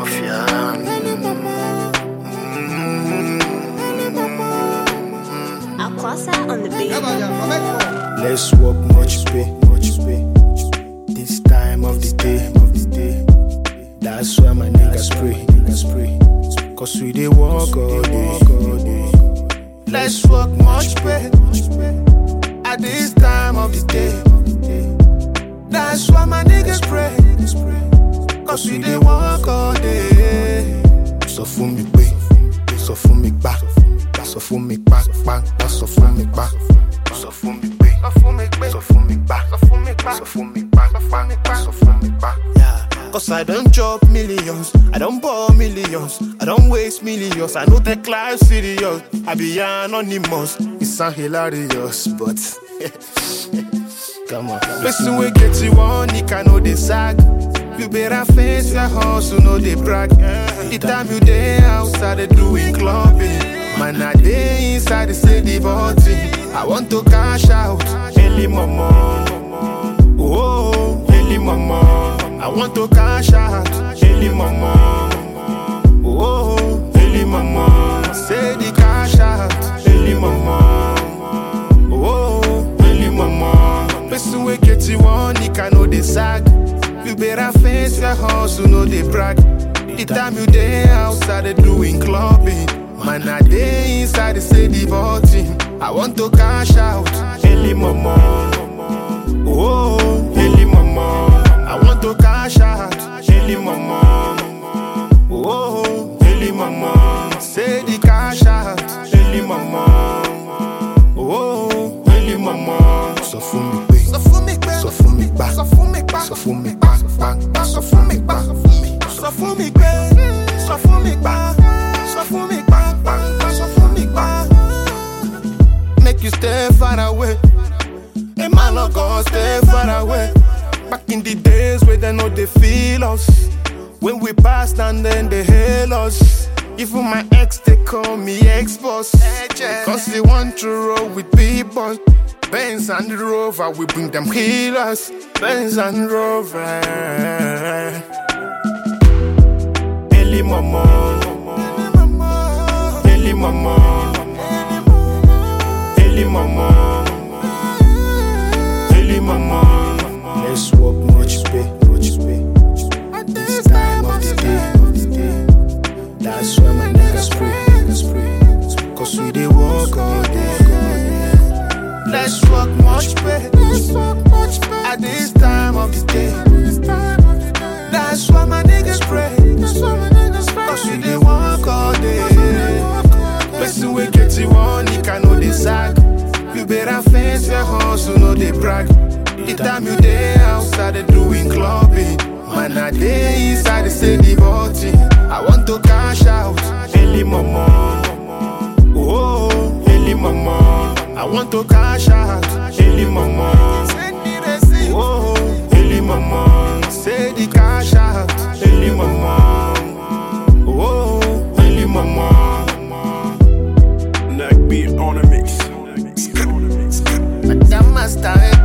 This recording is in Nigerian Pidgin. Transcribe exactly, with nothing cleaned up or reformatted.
mafia. Aquasa on the beat. Let's walk much pay, much pay. This time of the day, of the day. That's why my niggas pray, niggas pray. Cause we dey walk all day, all day. Let's walk much pay. At this time of the day. That's why my niggas pray. Cause we dey walk all day. So for me pay, so for me back. So for me back, back, so for me back. So for me pay, so for me back. So for me back, so for me back, so for me back. Yeah. Cause I don't chop millions, I don't ball millions, I don't waste millions, I know that life serious. I be anonymous, it sound hilarious, but come on. Listen, we get you on, you can know the sack. You better face your hustle, know they brag. The time you day outside, they doing clubbing. Man, I day inside, they say the voting. I want to cash out, Ellie mama. Oh, Ellie mama. I want to cash out, Ellie mama. Oh, Ellie mama. Say the cash out, Ellie mama. Oh, Ellie mama. Person we get you on, you can know the sack. You better face your hustle, know they brag. The time you day outside, they doing clubbing. Man, I day inside, they say the voting. I want to cash out, Ellie mama. Oh, Ellie mama. I want to cash out, Ellie mama. Oh, Ellie mama. Say the cash out, Ellie mama. Oh, Ellie mama. So for me pay, so for me pay, so for me back, so for me back, so for me back, so for me back, so for me pay, so for me back, so for me back, so for me back. Make you stay far away. A man not gonna stay far away. Back in the days where they know they feel us. When we pass and then they hail us. Even my ex, they call me ex-boss. Cause they want to roll with people. Benz and Rover, we bring them healers. Benz and Rover. Ellie mama. Ellie mama. Ellie mama. Ellie mama. Let's walk much pay, much pay. At this time of the day, of the day. That's why my niggas pray, niggas pray. Cause we dey walk all day, all day. Let's walk much pay. At this time of the day. That's why my niggas pray. Cause we dey walk all day. Person we get you on, you can know the sack. You better face your hustle, know they brag. The time you day outside, they doing clubbing. Man, I day inside, they say the voting. I want to cash out, Ellie mama. Oh, Ellie mama. I want to cash out, Ellie mama. Oh, Ellie mama. Say the cash out, Ellie mama. Oh, Ellie mama. Neck beat on a mix. Madame Master.